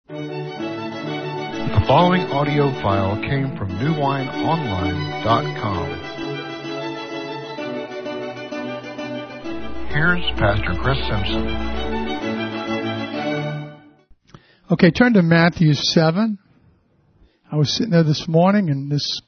The following audio file came from newwineonline.com. Here's Pastor Chris Simpson. Okay, turn to Matthew 7. I was sitting there this morning and this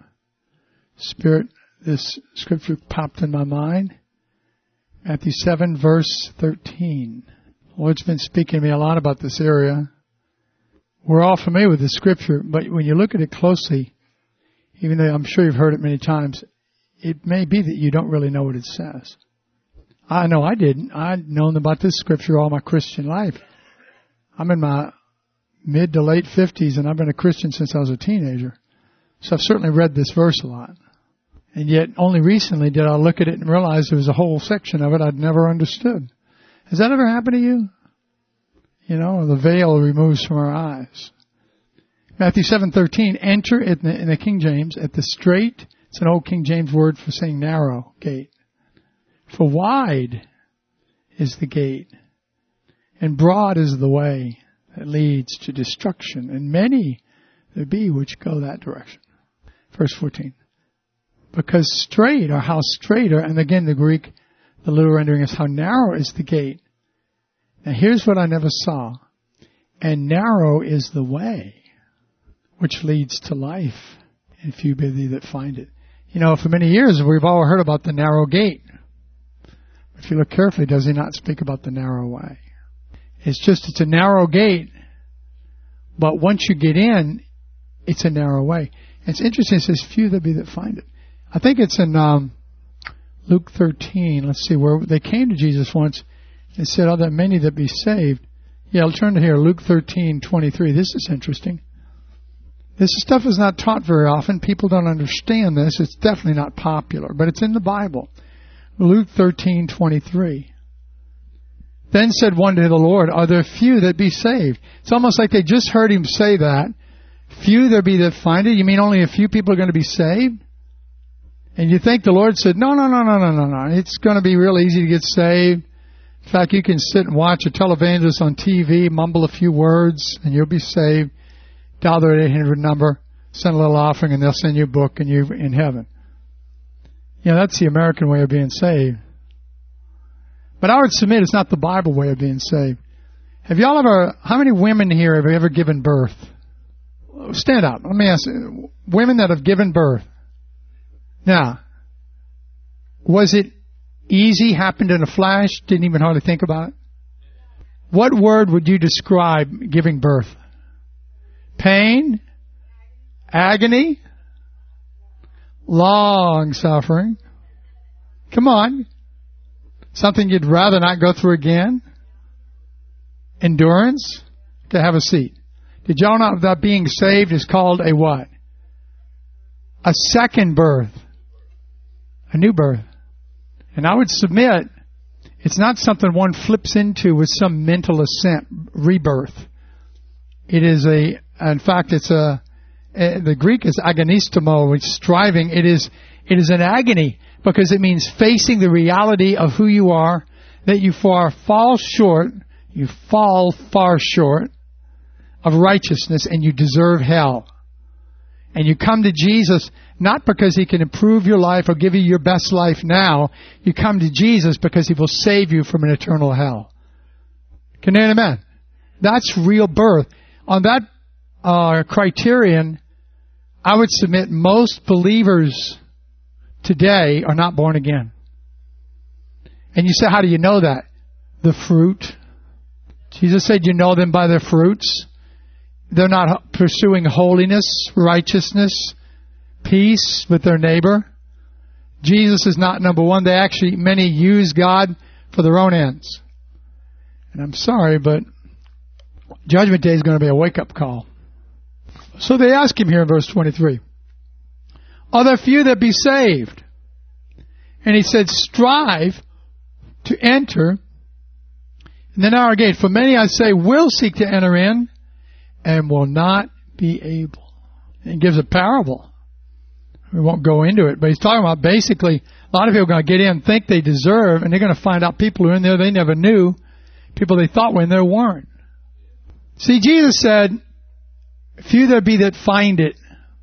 scripture popped in my mind. Matthew 7, verse 13. The Lord's been speaking to me a lot about this area. We're all familiar with the scripture, but when you look at it closely, even though I'm sure you've heard it many times, it may be that you don't really know what it says. I know I didn't. I'd known about this scripture all my Christian life. I'm in my mid to late 50s, and I've been a Christian since I was a teenager. So I've certainly read this verse a lot. And yet only recently did I look at it and realize there was a whole section of it I'd never understood. Has that ever happened to you? You know, the veil removes from our eyes. Matthew 7:13, enter in the King James at the straight, it's an old King James word for saying narrow gate. For wide is the gate, and broad is the way that leads to destruction, and many there be which go that direction. Verse 14. Because straight, or how straight, and again the Greek, the literal rendering is how narrow is the gate. Now here's what I never saw. And narrow is the way which leads to life, and few be they that find it. You know, for many years we've all heard about the narrow gate. If you look carefully, does he not speak about the narrow way? It's a narrow gate, but once you get in, it's a narrow way. And it's interesting, it says few there be that find it. I think it's in Luke 13, let's see, where they came to Jesus once and said, are there many that be saved? Yeah, I'll turn to here, Luke 13:23. This is interesting. This stuff is not taught very often. People don't understand this. It's definitely not popular, but it's in the Bible. Luke 13:23. Then said one to the Lord, are there few that be saved? It's almost like they just heard him say that. Few there be that find it? You mean only a few people are going to be saved? And you think the Lord said, no. It's going to be real easy to get saved. In fact, you can sit and watch a televangelist on TV, mumble a few words, and you'll be saved. Dial their 800 number, send a little offering, and they'll send you a book, and you're in heaven. You know, that's the American way of being saved. But I would submit it's not the Bible way of being saved. How many women here have ever given birth? Stand up. Let me ask you. Women that have given birth. Now, was it easy, happened in a flash, didn't even hardly think about it? What word would you describe giving birth? Pain? Agony? Long suffering? Come on. Something you'd rather not go through again? Endurance? To have a seat. Did y'all know that being saved is called a what? A second birth. A new birth. And I would submit, it's not something one flips into with some mental assent, rebirth. It is the Greek is agonistamo, which is striving. It is an agony, because it means facing the reality of who you are, that you fall far short of righteousness, and you deserve hell. And you come to Jesus not because He can improve your life or give you your best life now. You come to Jesus because He will save you from an eternal hell. Can you amen? That's real birth. On that criterion, I would submit most believers today are not born again. And you say, how do you know that? The fruit. Jesus said, you know them by their fruits. They're not pursuing holiness, righteousness, peace with their neighbor. Jesus is not number one. Many use God for their own ends. And I'm sorry, but Judgment Day is going to be a wake-up call. So they ask him here in verse 23, are there few that be saved? And he said, strive to enter in the narrow gate. For many, I say, will seek to enter in and will not be able. And he gives a parable. We won't go into it, but he's talking about basically a lot of people are going to get in, think they deserve, and they're going to find out people who are in there they never knew, people they thought were in there weren't. See, Jesus said, few there be that find it.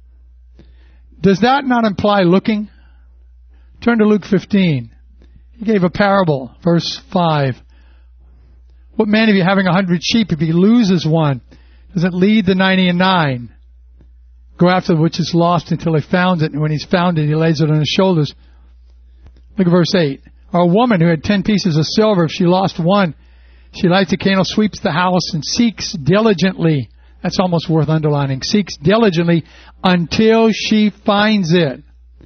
Does that not imply looking? Turn to Luke 15. He gave a parable, verse 5. What man of you having 100 sheep, if he loses one, doesn't lead the 99? Go after the which is lost until he found it, and when he's found it, he lays it on his shoulders. Look at verse 8. Or a woman who had 10 pieces of silver, if she lost one, she lights a candle, sweeps the house, and seeks diligently. That's almost worth underlining. Seeks diligently until she finds it.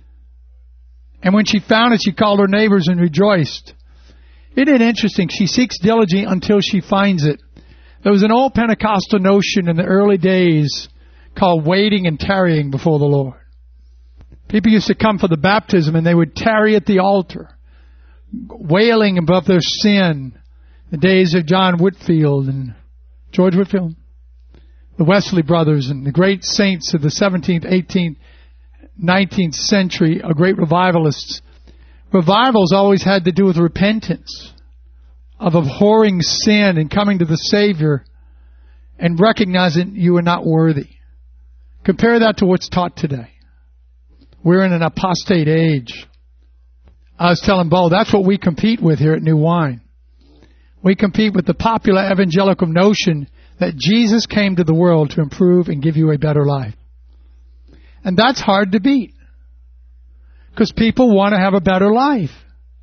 And when she found it, she called her neighbors and rejoiced. Isn't it interesting? She seeks diligently until she finds it. There was an old Pentecostal notion in the early days called waiting and tarrying before the Lord. People used to come for the baptism and they would tarry at the altar, wailing above their sin. The days of John Whitfield and George Whitfield, the Wesley brothers and the great saints of the 17th, 18th, 19th century are great revivalists. Revivals always had to do with repentance, of abhorring sin and coming to the Savior and recognizing you are not worthy. Compare that to what's taught today. We're in an apostate age. I was telling Bo, that's what we compete with here at New Wine. We compete with the popular evangelical notion that Jesus came to the world to improve and give you a better life. And that's hard to beat. Because people want to have a better life.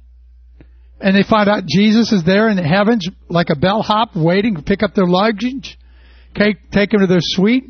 And they find out Jesus is there in the heavens like a bellhop waiting to pick up their luggage, take them to their suite,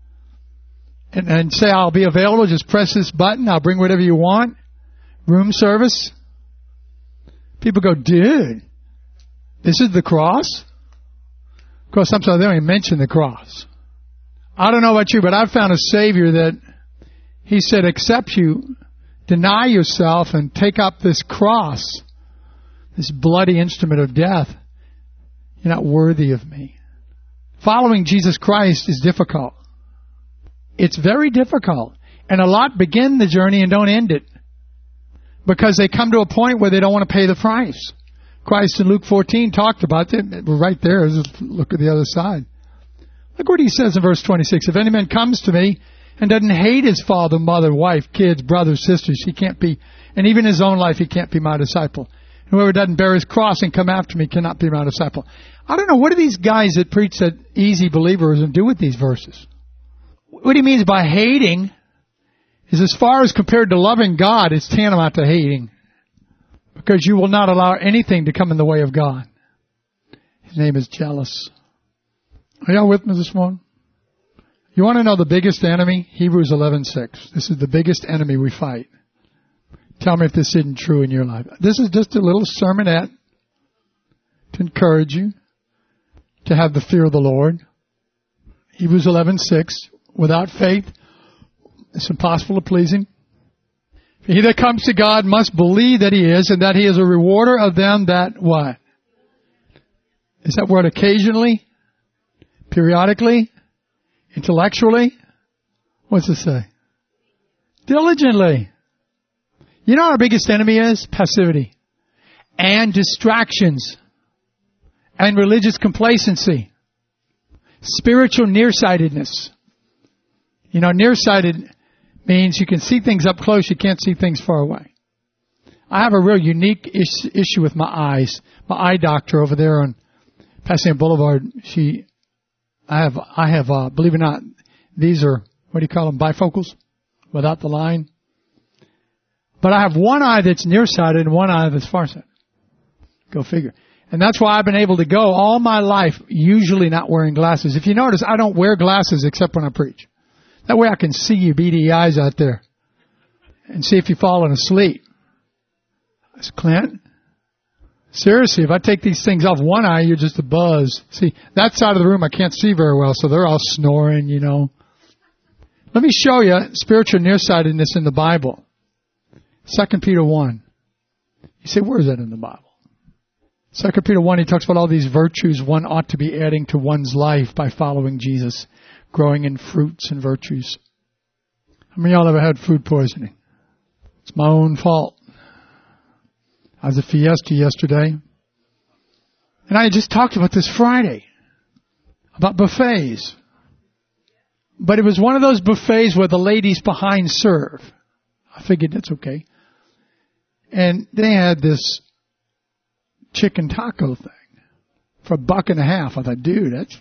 and say, I'll be available, just press this button, I'll bring whatever you want. Room service. People go, dude, this is the cross? Of course, sometimes they don't even mention the cross. I don't know about you, but I've found a Savior that He said, except you deny yourself and take up this cross, this bloody instrument of death, you're not worthy of me. Following Jesus Christ is difficult. It's very difficult. And a lot begin the journey and don't end it. Because they come to a point where they don't want to pay the price. Christ in Luke 14 talked about it. We're right there. Just look at the other side. Look what He says in verse 26. If any man comes to me and doesn't hate his father, mother, wife, kids, brothers, sisters, he can't be, and even his own life, he can't be my disciple. Whoever doesn't bear his cross and come after me cannot be my disciple. I don't know, what do these guys that preach that easy believerism do with these verses? What he means by hating is, as far as compared to loving God, it's tantamount to hating. Because you will not allow anything to come in the way of God. His name is jealous. Are y'all with me this morning? You want to know the biggest enemy? Hebrews 11:6. This is the biggest enemy we fight. Tell me if this isn't true in your life. This is just a little sermonette to encourage you to have the fear of the Lord. Hebrews 11:6. Without faith, it's impossible to please Him. He that comes to God must believe that He is, and that He is a rewarder of them that what? Is that word occasionally? Periodically? Intellectually? What's it say? Diligently. You know what our biggest enemy is? Passivity. And distractions. And religious complacency. Spiritual nearsightedness. You know, nearsighted means you can see things up close, you can't see things far away. I have a real unique issue with my eyes. My eye doctor over there on Pasadena Boulevard, I have, believe it or not, these are, what do you call them, bifocals? Without the line. But I have one eye that's nearsighted and one eye that's farsighted. Go figure. And that's why I've been able to go all my life usually not wearing glasses. If you notice, I don't wear glasses except when I preach. That way I can see you beady eyes out there and see if you're falling asleep. That's Clint. Seriously, if I take these things off one eye, you're just a buzz. See, that side of the room I can't see very well, so they're all snoring, you know. Let me show you spiritual nearsightedness in the Bible. 2 Peter 1. You say, where is that in the Bible? 2 Peter 1, he talks about all these virtues one ought to be adding to one's life by following Jesus, growing in fruits and virtues. How many of y'all ever had food poisoning? It's my own fault. I was at Fiesta yesterday, and I just talked about this Friday. about buffets. But it was one of those buffets where the ladies behind serve. I figured that's okay. And they had this chicken taco thing for $1.50. I thought, dude, that's...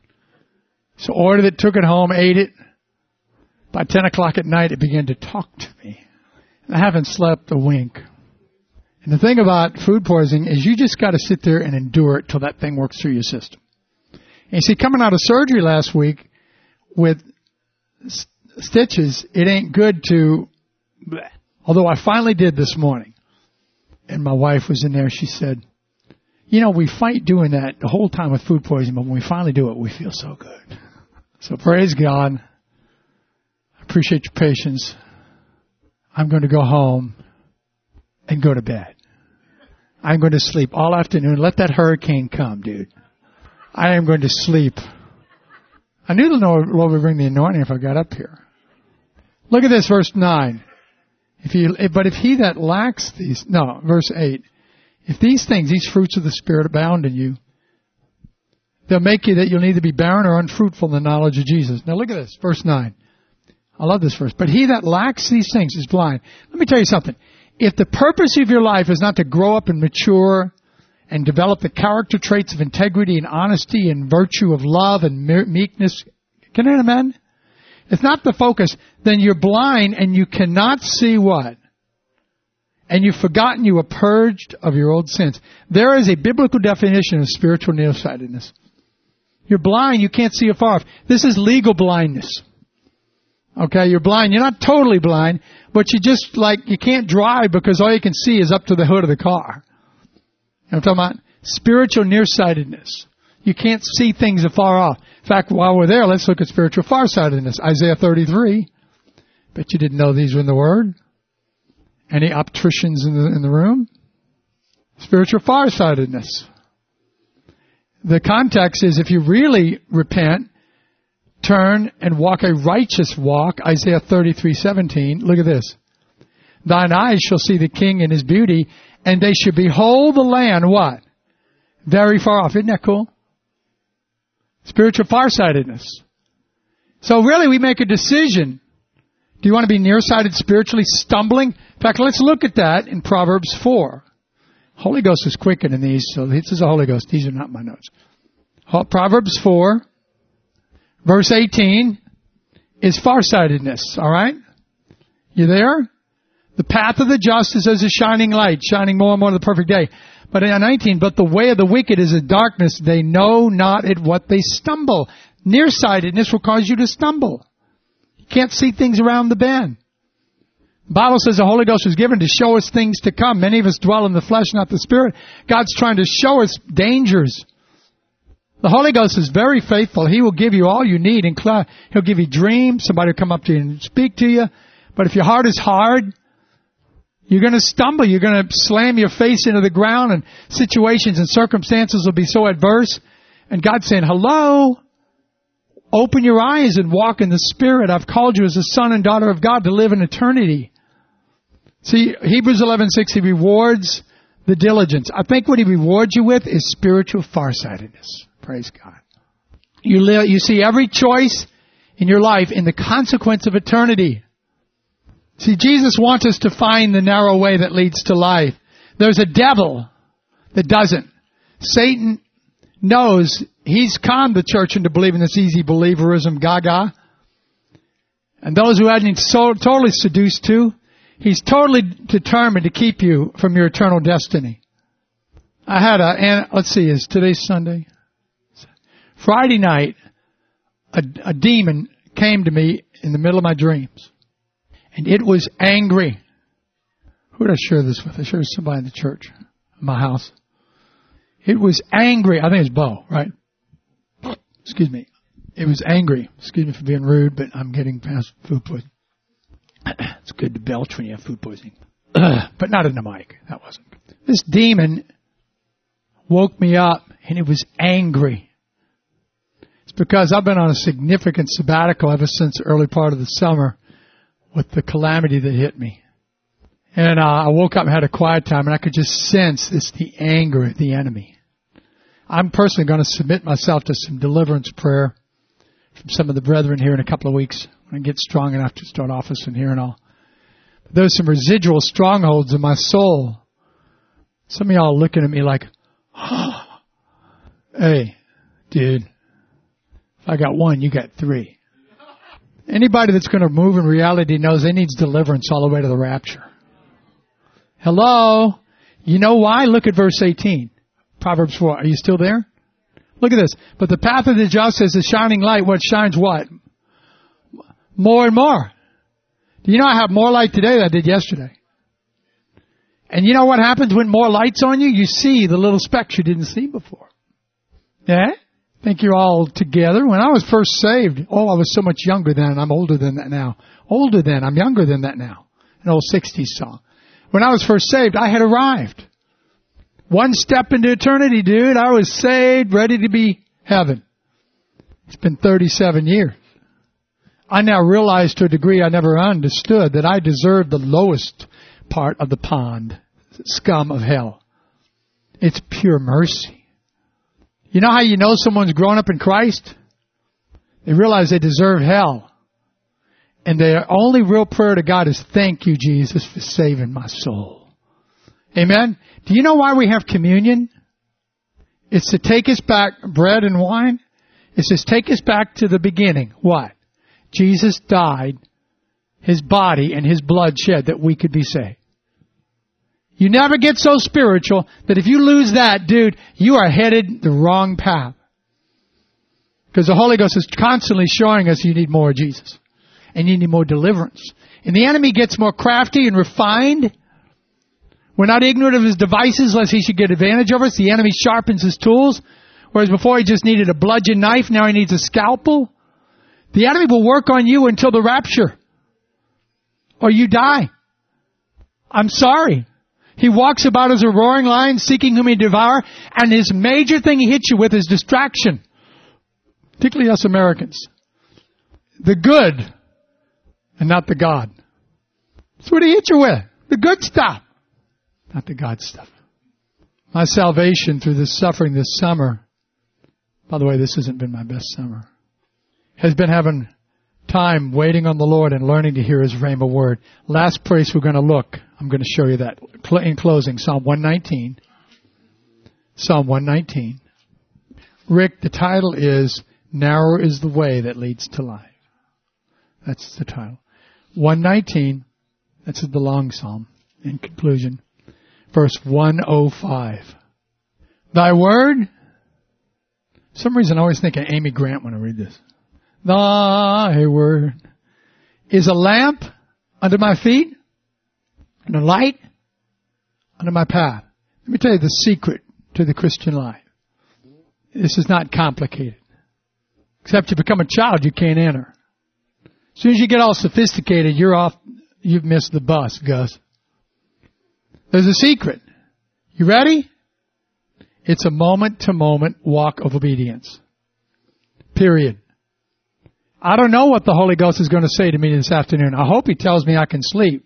So ordered it, took it home, ate it. By 10 o'clock at night, it began to talk to me. And I haven't slept a wink. And the thing about food poisoning is you just got to sit there and endure it till that thing works through your system. And you see, coming out of surgery last week with stitches, it ain't good to... Bleh. Although I finally did this morning. And my wife was in there. She said, you know, we fight doing that the whole time with food poisoning, but when we finally do it, we feel so good. So praise God. I appreciate your patience. I'm going to go home and go to bed. I'm going to sleep all afternoon. Let that hurricane come, dude. I am going to sleep. I knew the Lord would bring the anointing if I got up here. Look at this, verse 9. But if he that lacks these, no, verse 8. If these things, these fruits of the Spirit abound in you, they'll make you that you'll neither be barren or unfruitful in the knowledge of Jesus. Now look at this, verse 9. I love this verse. But he that lacks these things is blind. Let me tell you something. If the purpose of your life is not to grow up and mature and develop the character traits of integrity and honesty and virtue of love and meekness, can I get an amen? It's not the focus, then you're blind and you cannot see what? And you've forgotten you are purged of your old sins. There is a biblical definition of spiritual nearsightedness. You're blind, you can't see afar off. This is legal blindness. Okay, you're blind. You're not totally blind, but you just you can't drive because all you can see is up to the hood of the car. You know what I'm talking about? Spiritual nearsightedness. You can't see things afar off. In fact, while we're there, let's look at spiritual farsightedness. Isaiah 33. Bet you didn't know these were in the Word. Any opticians in the room? Spiritual farsightedness. The context is if you really repent, turn and walk a righteous walk, Isaiah 33:17. Look at this. Thine eyes shall see the King in his beauty, and they shall behold the land, what? Very far off. Isn't that cool? Spiritual farsightedness. So really we make a decision. Do you want to be nearsighted spiritually, stumbling? In fact, let's look at that in Proverbs 4. Holy Ghost is quicker than these, so this is the Holy Ghost. These are not my notes. Proverbs 4, verse 18, is farsightedness, all right? You there? The path of the just is as a shining light, shining more and more to the perfect day. But in 19, but the way of the wicked is a darkness. They know not at what they stumble. Nearsightedness will cause you to stumble. You can't see things around the bend. The Bible says the Holy Ghost was given to show us things to come. Many of us dwell in the flesh, not the Spirit. God's trying to show us dangers. The Holy Ghost is very faithful. He will give you all you need. He'll give you dreams. Somebody will come up to you and speak to you. But if your heart is hard, you're going to stumble. You're going to slam your face into the ground, and situations and circumstances will be so adverse. And God's saying, hello, open your eyes and walk in the Spirit. I've called you as a son and daughter of God to live in eternity. See, Hebrews 11:6, He rewards the diligence. I think what He rewards you with is spiritual farsightedness. Praise God. You see every choice in your life in the consequence of eternity. See, Jesus wants us to find the narrow way that leads to life. There's a devil that doesn't. Satan knows he's conned the church into believing this easy believerism gaga. And those who hadn't totally seduced to, he's totally determined to keep you from your eternal destiny. I had let's see, is today Sunday? Friday night, a demon came to me in the middle of my dreams. And it was angry. Who did I share this with? I shared with somebody in the church, in my house. It was angry. I think it's Bo, right? Excuse me. It was angry. Excuse me for being rude, but I'm getting past food poisoning. It's good to belch when you have food poisoning. But not in the mic. That wasn't good. This demon woke me up, and it was angry. It's because I've been on a significant sabbatical ever since the early part of the summer with the calamity that hit me. And I woke up and had a quiet time, and I could just sense it's the anger of the enemy. I'm personally going to submit myself to some deliverance prayer from some of the brethren here in a couple of weeks when I get strong enough to start officing here and all. But there's some residual strongholds in my soul. Some of y'all are looking at me like, oh, hey, dude, if I got one, you got three. Anybody that's going to move in reality knows they needs deliverance all the way to the rapture. Hello? You know why? Look at verse 18. Proverbs 4. Are you still there? Look at this. But the path of the just is a shining light. What shines what? More and more. Do you know I have more light today than I did yesterday? And you know what happens when more light's on you? You see the little specks you didn't see before. Yeah? I think you're all together. When I was first saved, I was so much younger then. I'm older than that now. Older than, I'm younger than that now. An old 60s song. When I was first saved, I had arrived. One step into eternity, dude. I was saved, ready to be heaven. It's been 37 years. I now realize to a degree I never understood that I deserve the lowest part of the pond, scum of hell. It's pure mercy. You know how you know someone's grown up in Christ? They realize they deserve hell. And their only real prayer to God is, thank you, Jesus, for saving my soul. Amen? Do you know why we have communion? It's to take us back, bread and wine. It's to take us back to the beginning. What? Jesus died, His body and His blood shed that we could be saved. You never get so spiritual that if you lose that, dude, you are headed the wrong path. Because the Holy Ghost is constantly showing us you need more of Jesus. And you need more deliverance. And the enemy gets more crafty and refined. We're not ignorant of his devices lest he should get advantage of us. The enemy sharpens his tools. Whereas before he just needed a bludgeon knife, now he needs a scalpel. The enemy will work on you until the rapture. Or you die. I'm sorry. He walks about as a roaring lion, seeking whom he devour. And his major thing he hits you with is distraction. Particularly us Americans. The good and not the God. That's what he hits you with. The good stuff. Not the God stuff. My salvation through this suffering this summer, by the way, this hasn't been my best summer, has been having time waiting on the Lord and learning to hear His rhema word. Last place we're going to look, I'm going to show you that. In closing, Psalm 119. Psalm 119. Rick, the title is, Narrow is the Way That Leads to Life. That's the title. 119, that's the long psalm. In conclusion, verse 105. Thy word, for some reason I always think of Amy Grant when I read this. Thy word is a lamp under my feet and a light under my path. Let me tell you the secret to the Christian life. This is not complicated. Except you become a child, you can't enter. As soon as you get all sophisticated, you're off. You've missed the bus, Gus. There's a secret. You ready? It's a moment-to-moment walk of obedience. Period. I don't know what the Holy Ghost is going to say to me this afternoon. I hope He tells me I can sleep.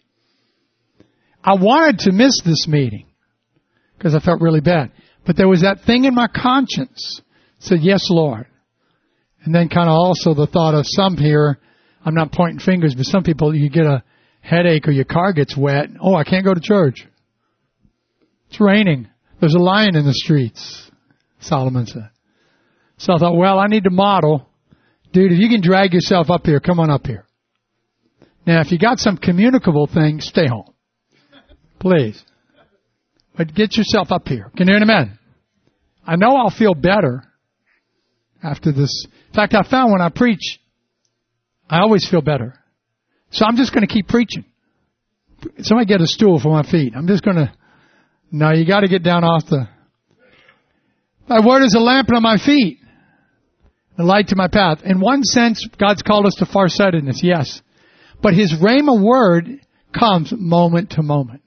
I wanted to miss this meeting because I felt really bad. But there was that thing in my conscience that said, yes, Lord. And then kind of also the thought of some here, I'm not pointing fingers, but some people, you get a headache or your car gets wet. Oh, I can't go to church. It's raining. There's a lion in the streets, Solomon said. So I thought, well, I need to model. Dude, if you can drag yourself up here, come on up here. Now, if you got some communicable thing, stay home. Please. But get yourself up here. Can you hear an amen? I know I'll feel better after this. In fact, I found when I preach, I always feel better. So I'm just going to keep preaching. Somebody get a stool for my feet. I'm just going to... No, you got to get down off the... Thy word is a lamp on my feet, a light to my path. In one sense, God's called us to farsightedness, yes. But His rhema word comes moment to moment.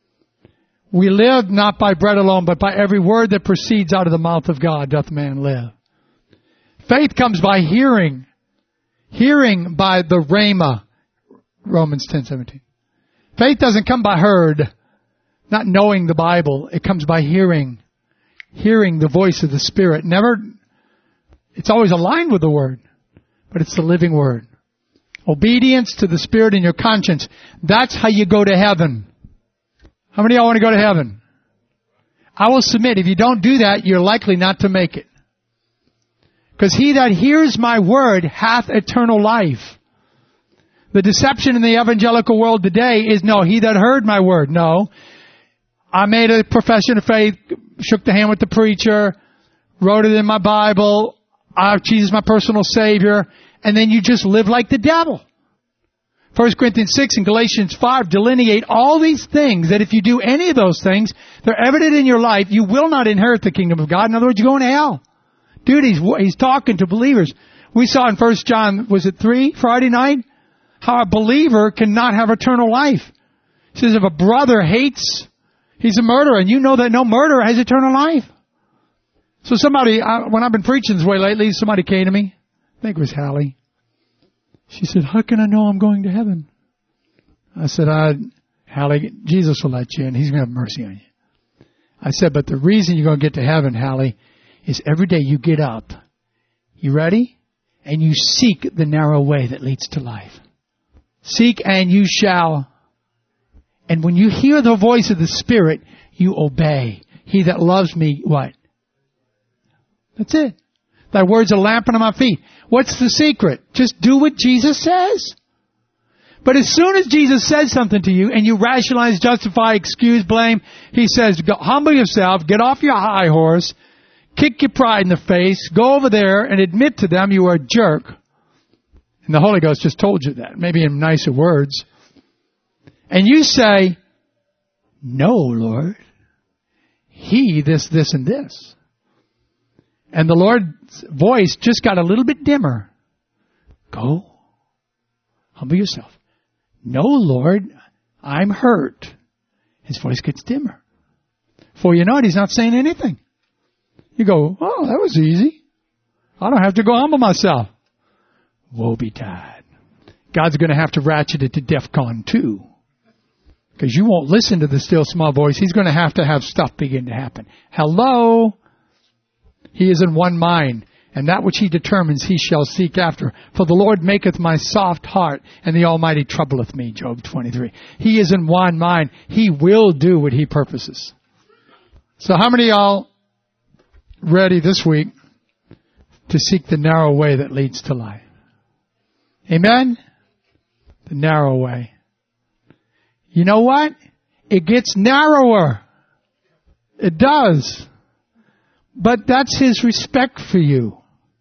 We live not by bread alone, but by every word that proceeds out of the mouth of God doth man live. Faith comes by hearing. Hearing by the rhema. Romans 10:17. Faith doesn't come by heard, not knowing the Bible. It comes by hearing. hearing the voice of the Spirit. It's always aligned with the Word, but it's the living Word. Obedience to the Spirit in your conscience. That's how you go to heaven. How many of y'all want to go to heaven? I will submit, if you don't do that, you're likely not to make it. Because he that hears my word hath eternal life. The deception in the evangelical world today is, no, he that heard my word. No. I made a profession of faith, shook the hand with the preacher, wrote it in my Bible, Jesus my personal Savior, and then you just live like the devil. 1 Corinthians 6 and Galatians 5 delineate all these things that if you do any of those things, they're evident in your life, you will not inherit the kingdom of God. In other words, you're going to hell. Dude, he's talking to believers. We saw in 1 John, was it 3, Friday night? How a believer cannot have eternal life. He says if a brother hates, he's a murderer, and you know that no murderer has eternal life. So somebody, when I've been preaching this way lately, somebody came to me. I think it was Hallie. She said, how can I know I'm going to heaven? I said, Hallie, Jesus will let you in. He's going to have mercy on you. I said, but the reason you're going to get to heaven, Hallie, is every day you get up. You ready? And you seek the narrow way that leads to life. Seek and you shall. And when you hear the voice of the Spirit, you obey. He that loves me, what? That's it. Thy words are a lamp unto my feet. What's the secret? Just do what Jesus says. But as soon as Jesus says something to you and you rationalize, justify, excuse, blame, he says, humble yourself, get off your high horse, kick your pride in the face, go over there and admit to them you are a jerk. And the Holy Ghost just told you that, maybe in nicer words. And you say, no, Lord. He, this, and this. And the Lord's voice just got a little bit dimmer. Go. Humble yourself. No, Lord, I'm hurt. His voice gets dimmer. Before you know it, he's not saying anything. You go, oh, that was easy. I don't have to go humble myself. Woe betide. God's going to have to ratchet it to DEFCON 2. Because you won't listen to the still small voice. He's going to have stuff begin to happen. Hello? He is in one mind, and that which he determines he shall seek after. For the Lord maketh my soft heart, and the Almighty troubleth me, Job 23. He is in one mind. He will do what he purposes. So how many of y'all ready this week to seek the narrow way that leads to life? Amen? The narrow way. You know what? It gets narrower. It does. But that's his respect for you.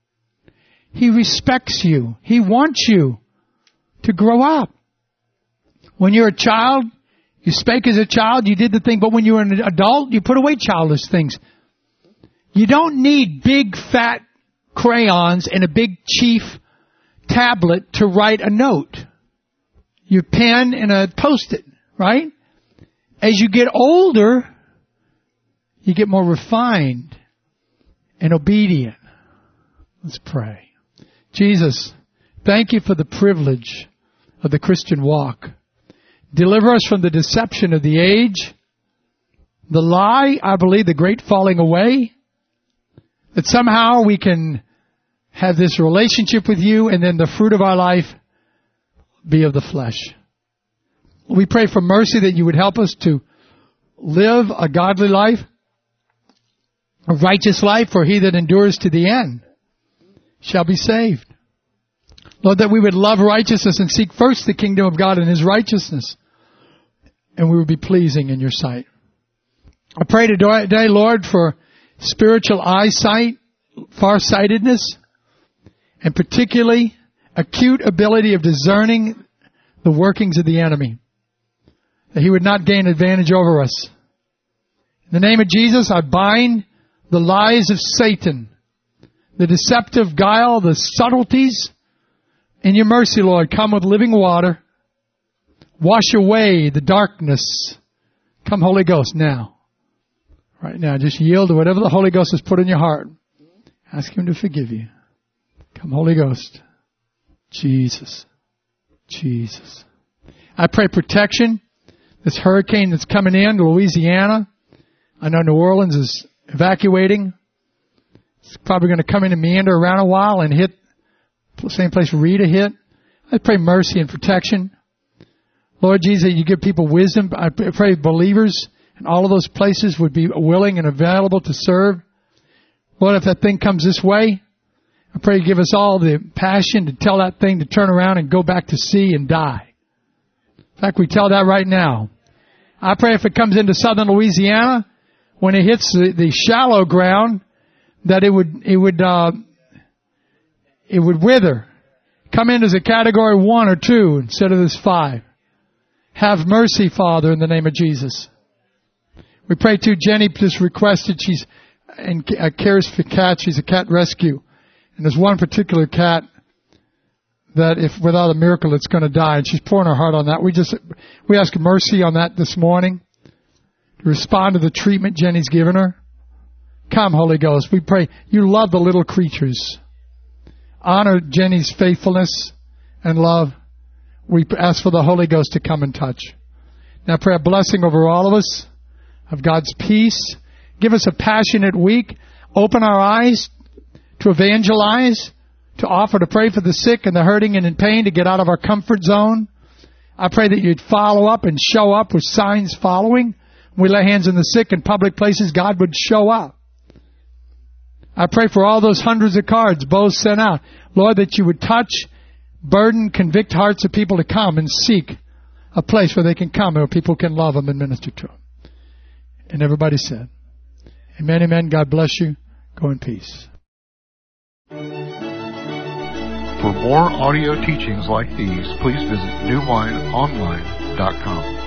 He respects you. He wants you to grow up. When you're a child, you spake as a child, you did the thing, but when you're an adult, you put away childish things. You don't need big fat crayons and a big chief tablet to write a note. Your pen and a Post-it, right? As you get older, you get more refined and obedient. Let's pray. Jesus, thank you for the privilege of the Christian walk. Deliver us from the deception of the age, the lie, I believe, the great falling away, that somehow we can have this relationship with you and then the fruit of our life be of the flesh. We pray for mercy that you would help us to live a godly life, a righteous life, for he that endures to the end shall be saved. Lord, that we would love righteousness and seek first the kingdom of God and his righteousness, and we would be pleasing in your sight. I pray today, Lord, for spiritual eyesight, farsightedness, and particularly acute ability of discerning the workings of the enemy, that he would not gain advantage over us. In the name of Jesus, I bind the lies of Satan, the deceptive guile, the subtleties. In your mercy, Lord, come with living water. Wash away the darkness. Come, Holy Ghost, now. Right now, just yield to whatever the Holy Ghost has put in your heart. Ask him to forgive you. Come, Holy Ghost. Jesus. Jesus. I pray protection. This hurricane that's coming in to Louisiana. I know New Orleans is evacuating. It's probably going to come in and meander around a while and hit the same place Rita hit. I pray mercy and protection. Lord Jesus, you give people wisdom. I pray believers in all of those places would be willing and available to serve. Lord, if that thing comes this way, I pray you give us all the passion to tell that thing to turn around and go back to sea and die. In fact, we tell that right now. I pray if it comes into southern Louisiana, when it hits the shallow ground, that it would wither. Come in as a category 1 or 2 instead of this 5. Have mercy, Father, in the name of Jesus. We pray too, Jenny just requested, she's and cares for cats. She's a cat rescue. And there's one particular cat that if without a miracle it's going to die. And she's pouring her heart on that. We ask mercy on that this morning to respond to the treatment Jenny's given her. Come, Holy Ghost. We pray. You love the little creatures. Honor Jenny's faithfulness and love. We ask for the Holy Ghost to come and touch. Now pray a blessing over all of us of God's peace. Give us a passionate week. Open our eyes to evangelize, to offer to pray for the sick and the hurting and in pain, to get out of our comfort zone. I pray that you'd follow up and show up with signs following. When we lay hands on the sick in public places, God would show up. I pray for all those hundreds of cards both sent out. Lord, that you would touch, burden, convict hearts of people to come and seek a place where they can come where people can love them and minister to them. And everybody said, amen, amen. God bless you. Go in peace. For more audio teachings like these, please visit newwineonline.com.